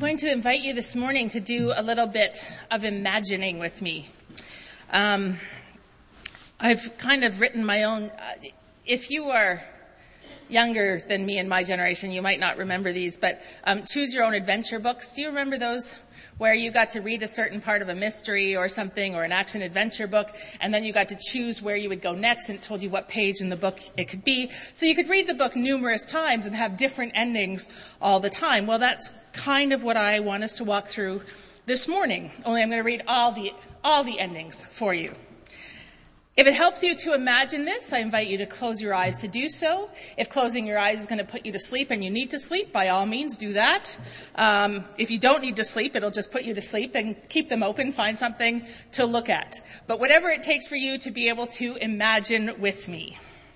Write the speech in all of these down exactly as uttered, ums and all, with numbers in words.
going to invite you this morning to do a little bit of imagining with me. Um, I've kind of written my own. Uh, if you are younger than me and my generation, you might not remember these, but um, choose your own adventure books. Do you remember those? Where you got to read a certain part of a mystery or something, or an action adventure book, and then you got to choose where you would go next, and it told you what page in the book it could be. So you could read the book numerous times and have different endings all the time. Well, that's kind of what I want us to walk through this morning. Only I'm going to read all the all the endings for you. If it helps you to imagine this, I invite you to close your eyes to do so. If closing your eyes is going to put you to sleep and you need to sleep, by all means do that. Um, if you don't need to sleep, it'll just put you to sleep, and keep them open, find something to look at. But whatever it takes for you to be able to imagine with me.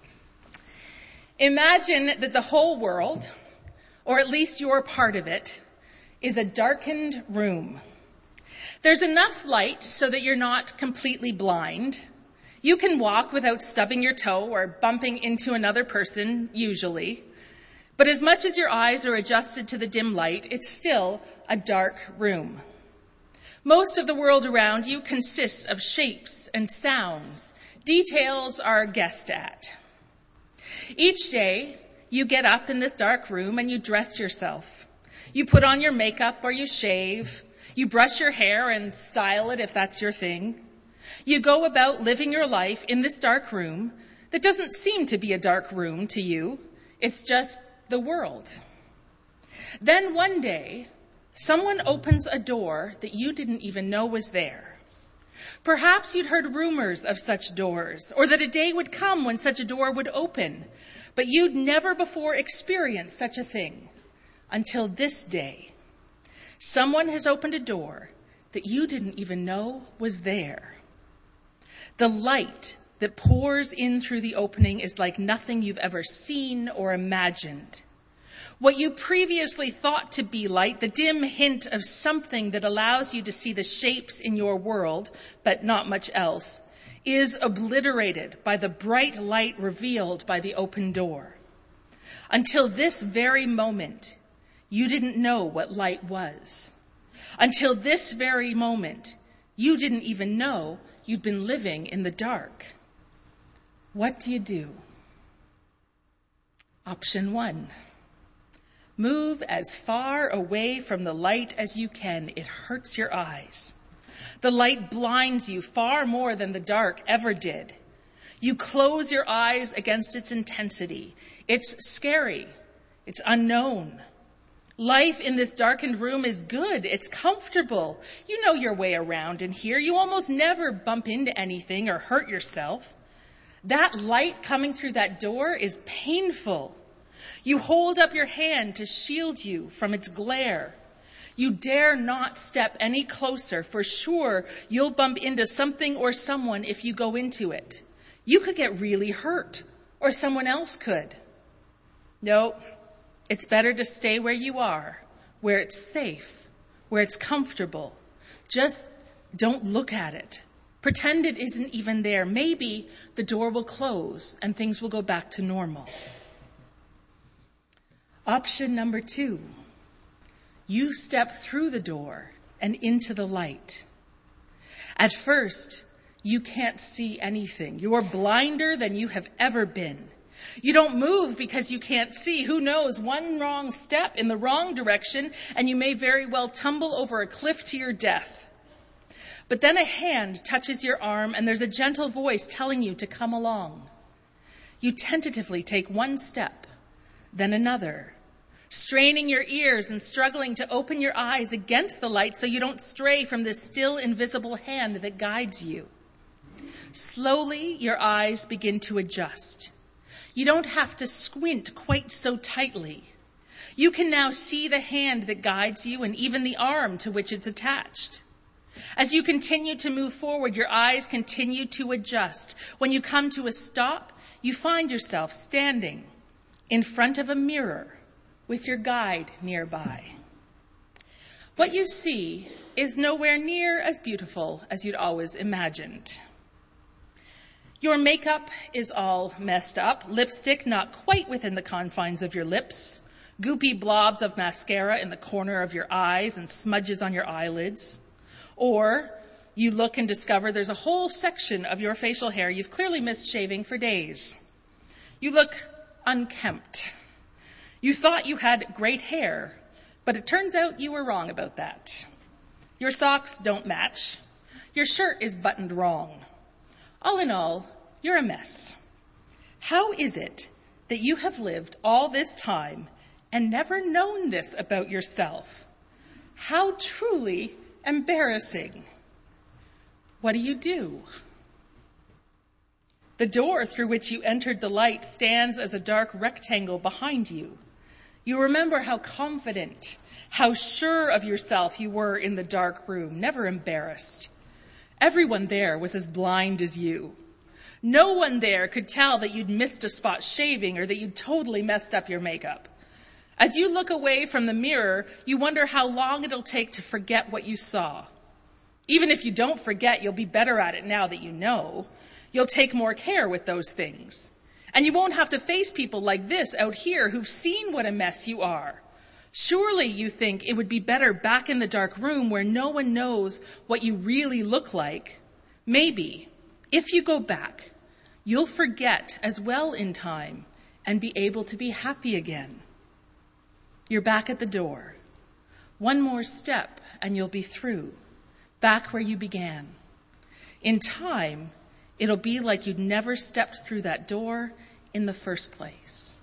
Imagine that the whole world, or at least your part of it, is a darkened room. There's enough light so that you're not completely blind. You can walk without stubbing your toe or bumping into another person, usually. But as much as your eyes are adjusted to the dim light, it's still a dark room. Most of the world around you consists of shapes and sounds. Details are guessed at. Each day, you get up in this dark room and you dress yourself. You put on your makeup or you shave. You brush your hair and style it if that's your thing. You go about living your life in this dark room that doesn't seem to be a dark room to you. It's just the world. Then one day, someone opens a door that you didn't even know was there. Perhaps you'd heard rumors of such doors, or that a day would come when such a door would open, but you'd never before experienced such a thing until this day. Someone has opened a door that you didn't even know was there. The light that pours in through the opening is like nothing you've ever seen or imagined. What you previously thought to be light, the dim hint of something that allows you to see the shapes in your world, but not much else, is obliterated by the bright light revealed by the open door. Until this very moment, you didn't know what light was. Until this very moment, you didn't even know you'd been living in the dark. What do you do? Option one. Move as far away from the light as you can. It hurts your eyes. The light blinds you far more than the dark ever did. You close your eyes against its intensity. It's scary. It's unknown. Life in this darkened room is good. It's comfortable. You know your way around in here. You almost never bump into anything or hurt yourself. That light coming through that door is painful. You hold up your hand to shield you from its glare. You dare not step any closer. For sure, you'll bump into something or someone if you go into it. You could get really hurt, or someone else could. No. It's better to stay where you are, where it's safe, where it's comfortable. Just don't look at it. Pretend it isn't even there. Maybe the door will close and things will go back to normal. Option number two. You step through the door and into the light. At first, you can't see anything. You're blinder than you have ever been. You don't move because you can't see. Who knows, one wrong step in the wrong direction and you may very well tumble over a cliff to your death. But then a hand touches your arm and there's a gentle voice telling you to come along. You tentatively take one step, then another, straining your ears and struggling to open your eyes against the light so you don't stray from this still invisible hand that guides you. Slowly, your eyes begin to adjust. You don't have to squint quite so tightly. You can now see the hand that guides you and even the arm to which it's attached. As you continue to move forward, your eyes continue to adjust. When you come to a stop, you find yourself standing in front of a mirror with your guide nearby. What you see is nowhere near as beautiful as you'd always imagined. Your makeup is all messed up, lipstick not quite within the confines of your lips, goopy blobs of mascara in the corner of your eyes and smudges on your eyelids. Or you look and discover there's a whole section of your facial hair you've clearly missed shaving for days. You look unkempt. You thought you had great hair, but it turns out you were wrong about that. Your socks don't match. Your shirt is buttoned wrong. All in all, you're a mess. How is it that you have lived all this time and never known this about yourself? How truly embarrassing. What do you do? The door through which you entered the light stands as a dark rectangle behind you. You remember how confident, how sure of yourself you were in the dark room, never embarrassed. Everyone there was as blind as you. No one there could tell that you'd missed a spot shaving or that you'd totally messed up your makeup. As you look away from the mirror, you wonder how long it'll take to forget what you saw. Even if you don't forget, you'll be better at it now that you know. You'll take more care with those things. And you won't have to face people like this out here who've seen what a mess you are. Surely you think it would be better back in the dark room where no one knows what you really look like. Maybe, if you go back, you'll forget as well in time and be able to be happy again. You're back at the door. One more step and you'll be through, back where you began. In time, it'll be like you'd never stepped through that door in the first place.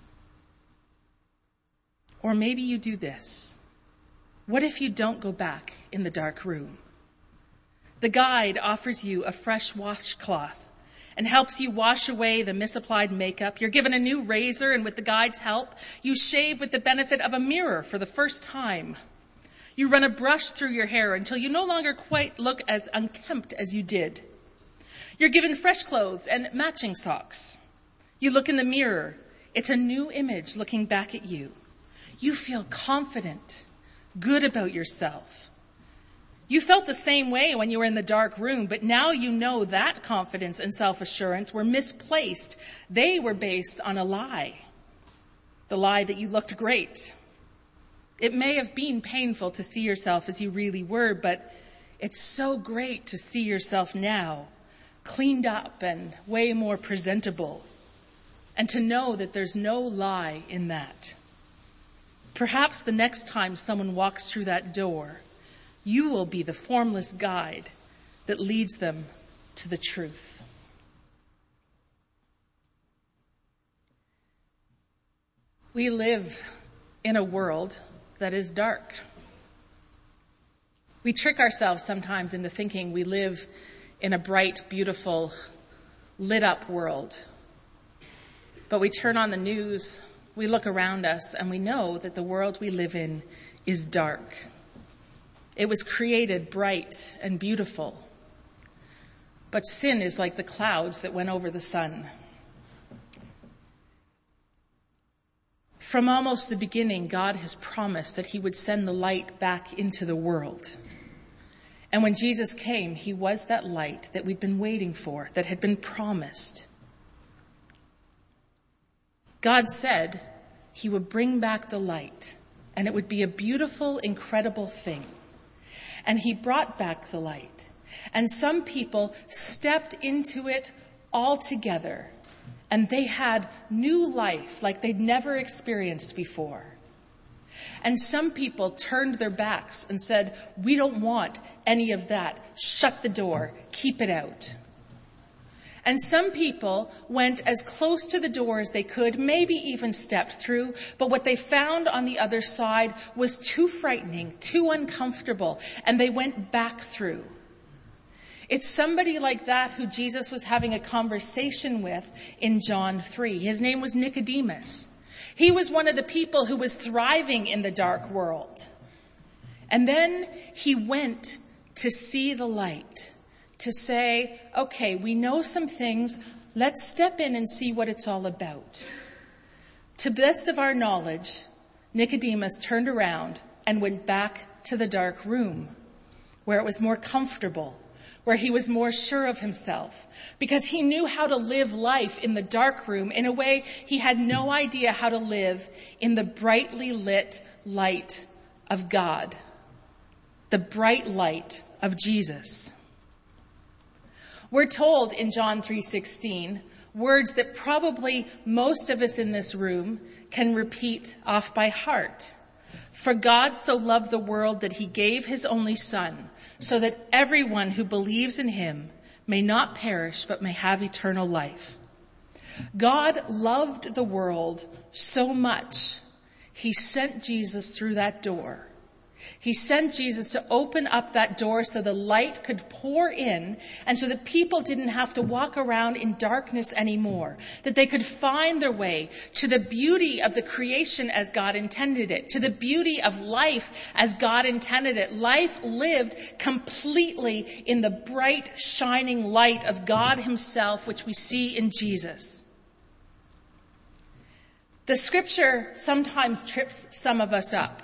Or maybe you do this. What if you don't go back in the dark room? The guide offers you a fresh washcloth and helps you wash away the misapplied makeup. You're given a new razor, and with the guide's help, you shave with the benefit of a mirror for the first time. You run a brush through your hair until you no longer quite look as unkempt as you did. You're given fresh clothes and matching socks. You look in the mirror. It's a new image looking back at you. You feel confident, good about yourself. You felt the same way when you were in the dark room, but now you know that confidence and self-assurance were misplaced. They were based on a lie. The lie that you looked great. It may have been painful to see yourself as you really were, but it's so great to see yourself now, cleaned up and way more presentable, and to know that there's no lie in that. Perhaps the next time someone walks through that door, you will be the formless guide that leads them to the truth. We live in a world that is dark. We trick ourselves sometimes into thinking we live in a bright, beautiful, lit up world. But we turn on the news, we look around us, and we know that the world we live in is dark. It was created bright and beautiful. But sin is like the clouds that went over the sun. From almost the beginning, God has promised that he would send the light back into the world. And when Jesus came, he was that light that we'd been waiting for, that had been promised. God said he would bring back the light, and it would be a beautiful, incredible thing. And he brought back the light. And some people stepped into it all together, and they had new life like they'd never experienced before. And some people turned their backs and said, we don't want any of that. Shut the door. Keep it out. And some people went as close to the door as they could, maybe even stepped through, but what they found on the other side was too frightening, too uncomfortable, and they went back through. It's somebody like that who Jesus was having a conversation with in John three. His name was Nicodemus. He was one of the people who was thriving in the dark world. And then he went to see the light, to say, okay, we know some things. Let's step in and see what it's all about. To the best of our knowledge, Nicodemus turned around and went back to the dark room, where it was more comfortable, where he was more sure of himself, because he knew how to live life in the dark room in a way he had no idea how to live in the brightly lit light of God, the bright light of Jesus. We're told in John three sixteen words that probably most of us in this room can repeat off by heart. For God so loved the world that he gave his only Son, so that everyone who believes in him may not perish but may have eternal life. God loved the world so much, he sent Jesus through that door. He sent Jesus to open up that door so the light could pour in, and so that people didn't have to walk around in darkness anymore, that they could find their way to the beauty of the creation as God intended it, to the beauty of life as God intended it. Life lived completely in the bright, shining light of God himself, which we see in Jesus. The scripture sometimes trips some of us up,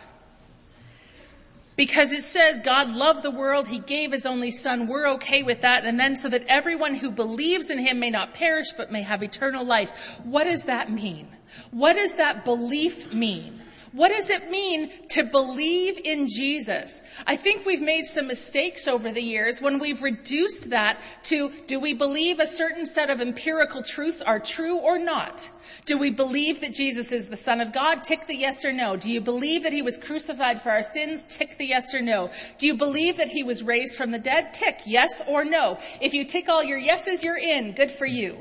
because it says God loved the world, he gave his only Son. We're okay with that. And then so that everyone who believes in him may not perish but may have eternal life. What does that mean? What does that belief mean? What does it mean to believe in Jesus? I think we've made some mistakes over the years when we've reduced that to, do we believe a certain set of empirical truths are true or not? Do we believe that Jesus is the Son of God? Tick the yes or no. Do you believe that he was crucified for our sins? Tick the yes or no. Do you believe that he was raised from the dead? Tick yes or no. If you tick all your yeses, you're in. Good for you.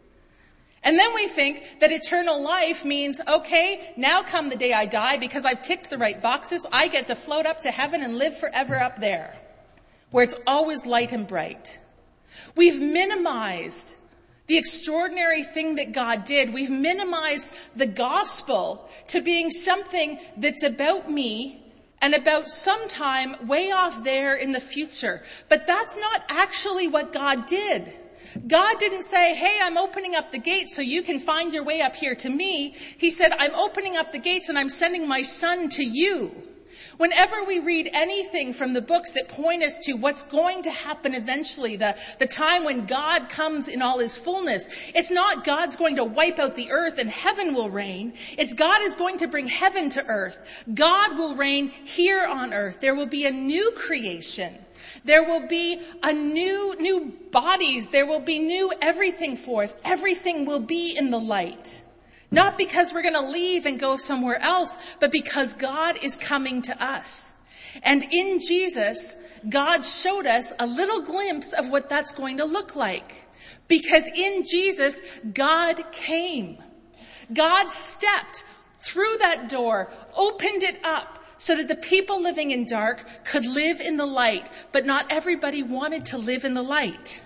And then we think that eternal life means, okay, now come the day I die, because I've ticked the right boxes, I get to float up to heaven and live forever up there, where it's always light and bright. We've minimized the extraordinary thing that God did. We've minimized the gospel to being something that's about me and about sometime way off there in the future. But that's not actually what God did. God didn't say, hey, I'm opening up the gates so you can find your way up here to me. He said, I'm opening up the gates and I'm sending my Son to you. Whenever we read anything from the books that point us to what's going to happen eventually, the, the time when God comes in all his fullness, it's not God's going to wipe out the earth and heaven will reign. It's God is going to bring heaven to earth. God will reign here on earth. There will be a new creation. There will be a new, new bodies. There will be new everything for us. Everything will be in the light. Not because we're going to leave and go somewhere else, but because God is coming to us. And in Jesus, God showed us a little glimpse of what that's going to look like. Because in Jesus, God came. God stepped through that door, opened it up, so that the people living in dark could live in the light. But not everybody wanted to live in the light.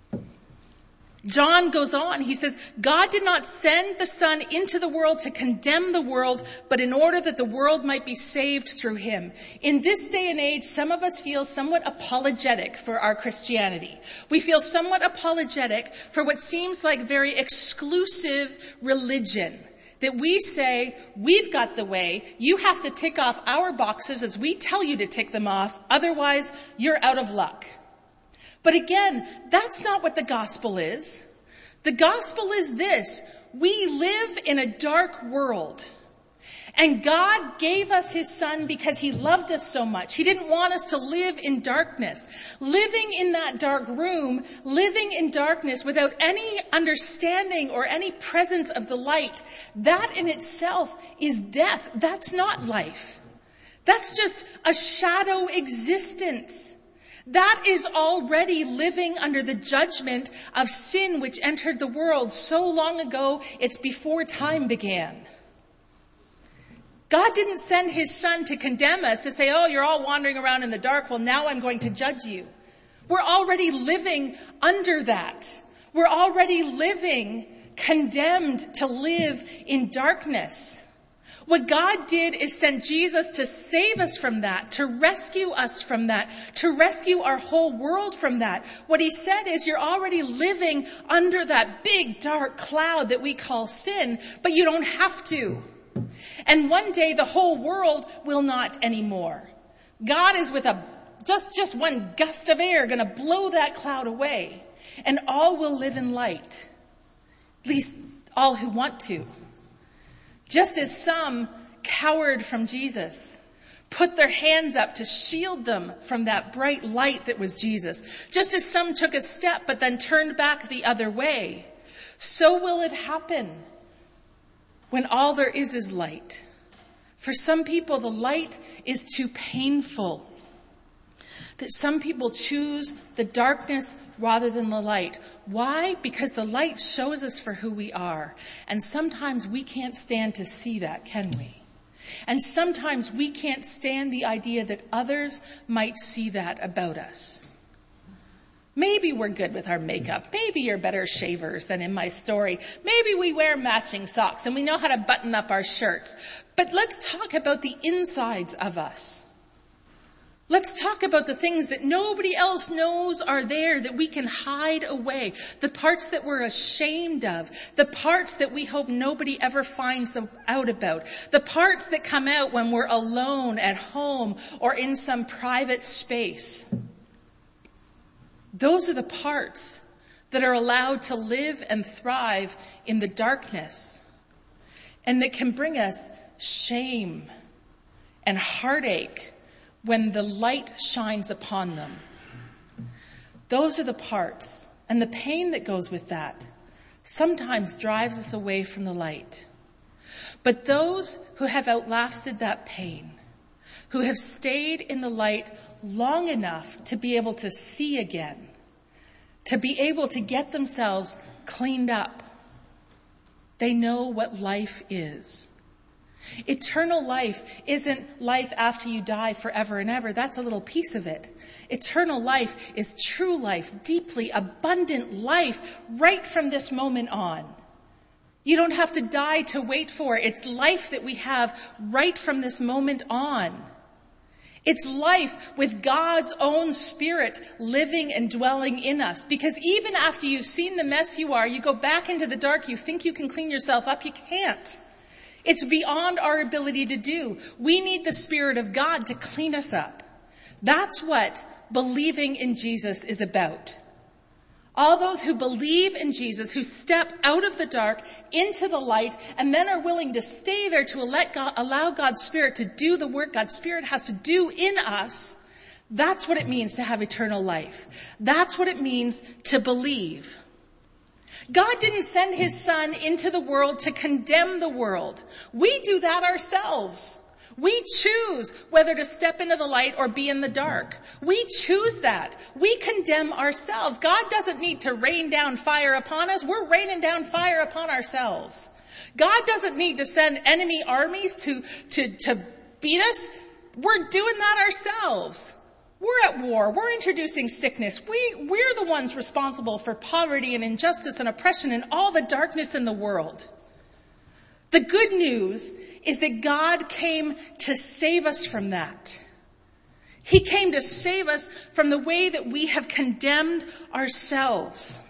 John goes on, he says, God did not send the Son into the world to condemn the world, but in order that the world might be saved through him. In this day and age, some of us feel somewhat apologetic for our Christianity. We feel somewhat apologetic for what seems like very exclusive religion. That we say, we've got the way, you have to tick off our boxes as we tell you to tick them off, otherwise you're out of luck. But again, that's not what the gospel is. The gospel is this: we live in a dark world. And God gave us his Son because he loved us so much. He didn't want us to live in darkness. Living in that dark room, living in darkness without any understanding or any presence of the light, that in itself is death. That's not life. That's just a shadow existence. That is already living under the judgment of sin which entered the world so long ago, it's before time began. God didn't send his Son to condemn us, to say, oh, you're all wandering around in the dark, well, now I'm going to judge you. We're already living under that. We're already living condemned to live in darkness. What God did is send Jesus to save us from that, to rescue us from that, to rescue our whole world from that. What he said is, you're already living under that big dark cloud that we call sin, but you don't have to. And one day the whole world will not anymore. God is with a just, just one gust of air going to blow that cloud away. And all will live in light. At least all who want to. Just as some cowered from Jesus, put their hands up to shield them from that bright light that was Jesus. Just as some took a step but then turned back the other way, so will it happen when all there is is light. For some people, the light is too painful. That some people choose the darkness rather than the light. Why? Because the light shows us for who we are. And sometimes we can't stand to see that, can we? And sometimes we can't stand the idea that others might see that about us. Maybe we're good with our makeup. Maybe you're better shavers than in my story. Maybe we wear matching socks and we know how to button up our shirts. But let's talk about the insides of us. Let's talk about the things that nobody else knows are there, that we can hide away. The parts that we're ashamed of. The parts that we hope nobody ever finds out about. The parts that come out when we're alone at home or in some private space. Those are the parts that are allowed to live and thrive in the darkness. And that can bring us shame and heartache when the light shines upon them. Those are the parts, and the pain that goes with that sometimes drives us away from the light. But those who have outlasted that pain, who have stayed in the light long enough to be able to see again, to be able to get themselves cleaned up, they know what life is. Eternal life isn't life after you die forever and ever. That's a little piece of it. Eternal life is true life, deeply abundant life right from this moment on. You don't have to die to wait for it. It's life that we have right from this moment on. It's life with God's own Spirit living and dwelling in us. Because even after you've seen the mess you are, you go back into the dark, you think you can clean yourself up, you can't. It's beyond our ability to do. We need the Spirit of God to clean us up. That's what believing in Jesus is about. All those who believe in Jesus, who step out of the dark into the light, and then are willing to stay there to let God, allow God's Spirit to do the work God's Spirit has to do in us, that's what it means to have eternal life. That's what it means to believe. God didn't send his Son into the world to condemn the world. We do that ourselves. We choose whether to step into the light or be in the dark. We choose that. We condemn ourselves. God doesn't need to rain down fire upon us. We're raining down fire upon ourselves. God doesn't need to send enemy armies to, to, to beat us. We're doing that ourselves. We're at war. We're introducing sickness. We, we're the ones responsible for poverty and injustice and oppression and all the darkness in the world. The good news is that God came to save us from that. He came to save us from the way that we have condemned ourselves.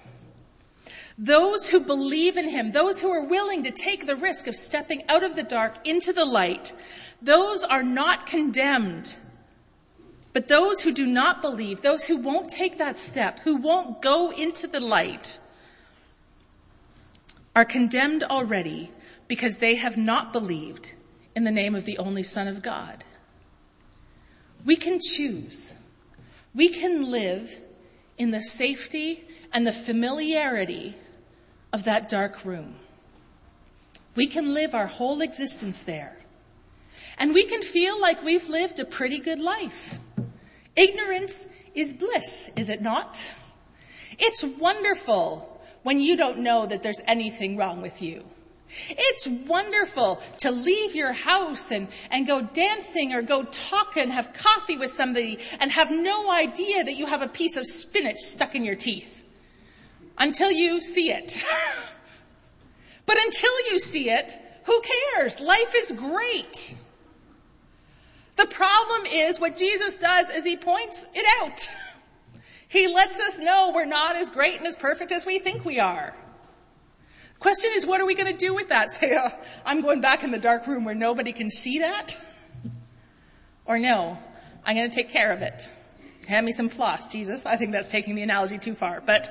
Those who believe in him, those who are willing to take the risk of stepping out of the dark into the light, those are not condemned. But those who do not believe, those who won't take that step, who won't go into the light, are condemned already because they have not believed in the name of the only Son of God. We can choose. We can live in the safety and the familiarity of that dark room. We can live our whole existence there. And we can feel like we've lived a pretty good life. Ignorance is bliss, is it not? It's wonderful when you don't know that there's anything wrong with you. It's wonderful to leave your house and, and go dancing or go talk and have coffee with somebody and have no idea that you have a piece of spinach stuck in your teeth until you see it. But until you see it, who cares? Life is great. The problem is what Jesus does is he points it out. He lets us know we're not as great and as perfect as we think we are. The question is, what are we going to do with that? Say, oh, I'm going back in the dark room where nobody can see that? Or no, I'm going to take care of it. Hand me some floss, Jesus. I think that's taking the analogy too far. But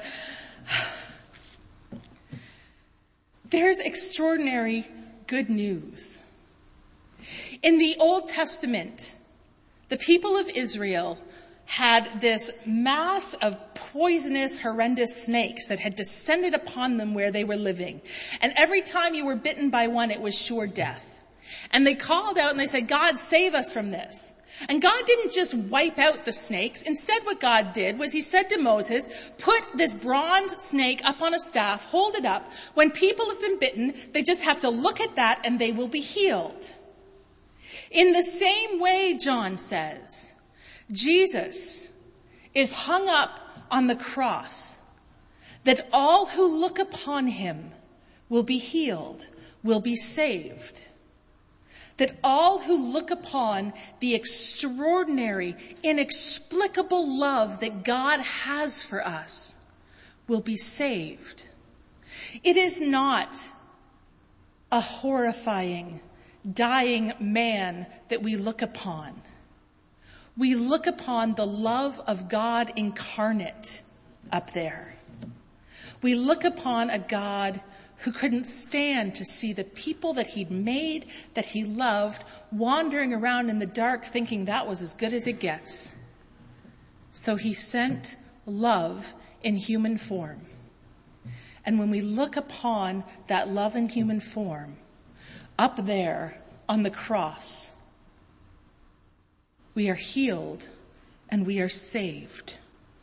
there's extraordinary good news. In the Old Testament, the people of Israel had this mass of poisonous, horrendous snakes that had descended upon them where they were living. And every time you were bitten by one, it was sure death. And they called out and they said, God, save us from this. And God didn't just wipe out the snakes. Instead, what God did was he said to Moses, put this bronze snake up on a staff, hold it up. When people have been bitten, they just have to look at that and they will be healed. In the same way, John says, Jesus is hung up on the cross, that all who look upon him will be healed, will be saved. That all who look upon the extraordinary, inexplicable love that God has for us will be saved. It is not a horrifying, dying man that we look upon. We look upon the love of God incarnate up there. We look upon a God who couldn't stand to see the people that he'd made, that he loved, wandering around in the dark thinking that was as good as it gets. So he sent love in human form. And when we look upon that love in human form, up there on the cross, we are healed and we are saved.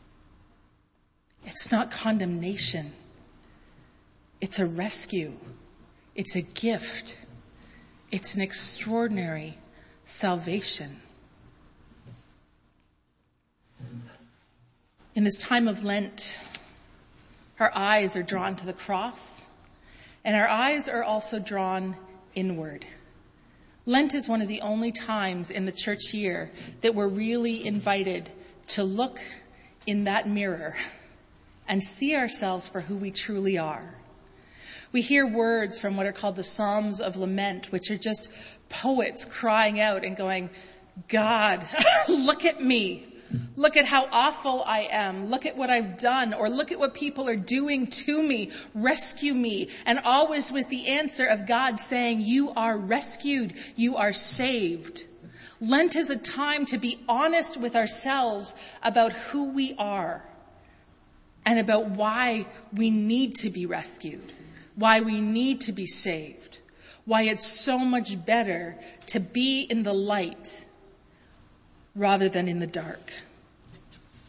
It's not condemnation. It's a rescue. It's a gift. It's an extraordinary salvation. In this time of Lent, our eyes are drawn to the cross, and our eyes are also drawn inward. Lent is one of the only times in the church year that we're really invited to look in that mirror and see ourselves for who we truly are. We hear words from what are called the Psalms of Lament, which are just poets crying out and going, God, look at me. Look at how awful I am. Look at what I've done, or look at what people are doing to me. Rescue me. And always with the answer of God saying, you are rescued. You are saved. Lent is a time to be honest with ourselves about who we are and about why we need to be rescued, why we need to be saved, why it's so much better to be in the light rather than in the dark.